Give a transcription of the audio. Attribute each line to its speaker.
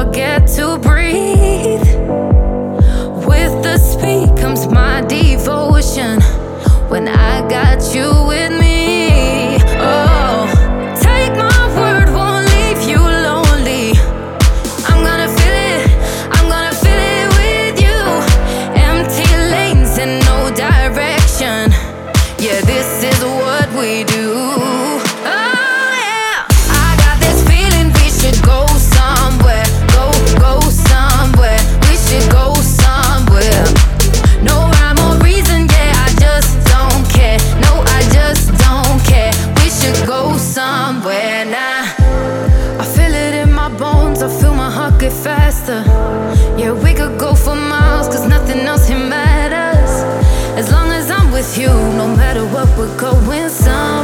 Speaker 1: forget to breathe. With the speed comes my devotion. When I got you with me, oh, take my word, won't leave you lonely. I'm gonna feel it, I'm gonna feel it with you. Empty lanes and no direction. Yeah, this is what we do. Oh yeah, I got this feeling we should go somewhere. Go somewhere. We should go somewhere. No rhyme or reason, yeah, I just don't care. No, I just don't care. We should go somewhere now. I feel it in my bones, I feel my heart get faster. Yeah, we could go for miles, cause nothing else here matters. As long as I'm with you, no matter what, we're going somewhere.